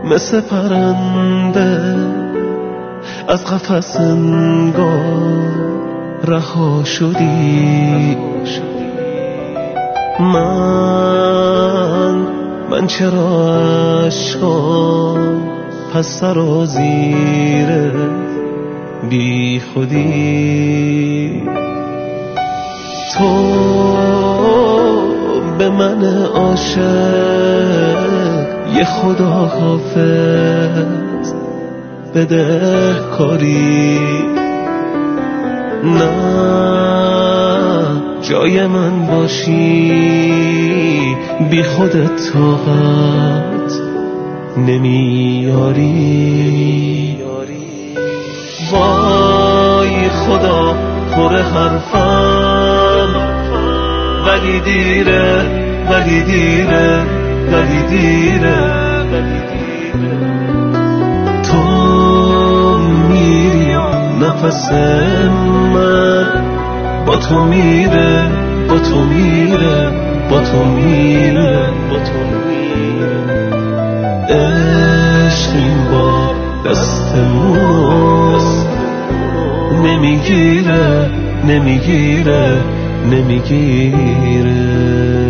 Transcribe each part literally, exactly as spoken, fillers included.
مثل پرنده از قفس انگار رها شدی. من من چرا عشقام پس سرازیر بی خودی. تو به من عاشق یه خدا حافظ بده کاری. نه جای من باشی بی خودت طاقت نمیاری. وای خدا پر حرفم ولی دیره ولی دیره ولی دیره. تو میری نفس من با تو میره با تو میره با تو میره با تو میره. عشق این بار دستمون نمیگیره نمیگیره نمیگیره.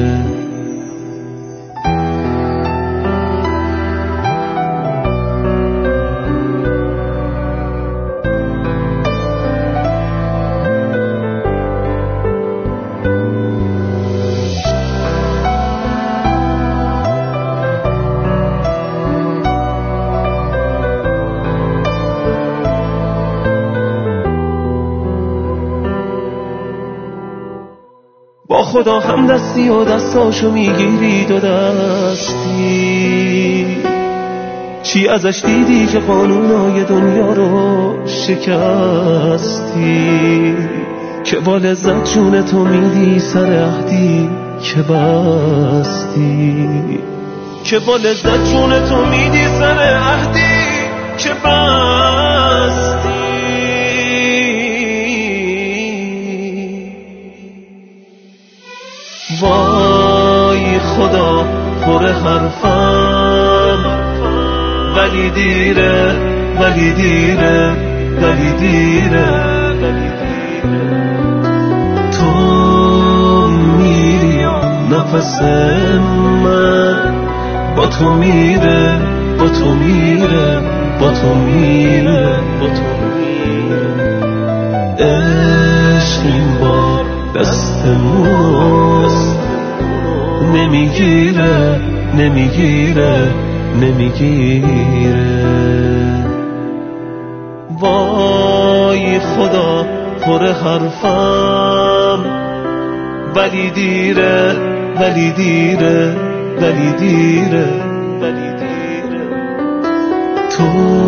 با خدا هم دستی و دستاشو میگیری دو دستی. چی ازش دیدی که قانونای دنیا رو شکستی؟ که با لذت جون تو میدی سر عهدی که بستی. که با لذت جون تو میدی سر عهدی که بستی. وای خدا پر حرفم ولی دیره ولی دیره ولی دیره. تو میری نفس من با تو میره با تو میره با تو میره با تو میره. عشق این بار دستمون نمیگیره نمیگیره نمیگیره. وای خدا پر حرفم ولی دیره ولی دیره ولی دیره ولی دیره. تو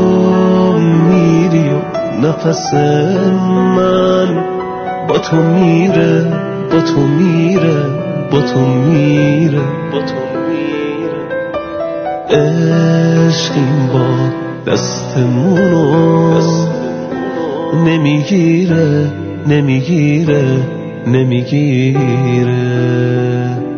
میری و نفس من با تو میره با تو میره با تو میره با تو میره. عشق این بار دستمونو نمیگیره نمیگیره نمیگیره.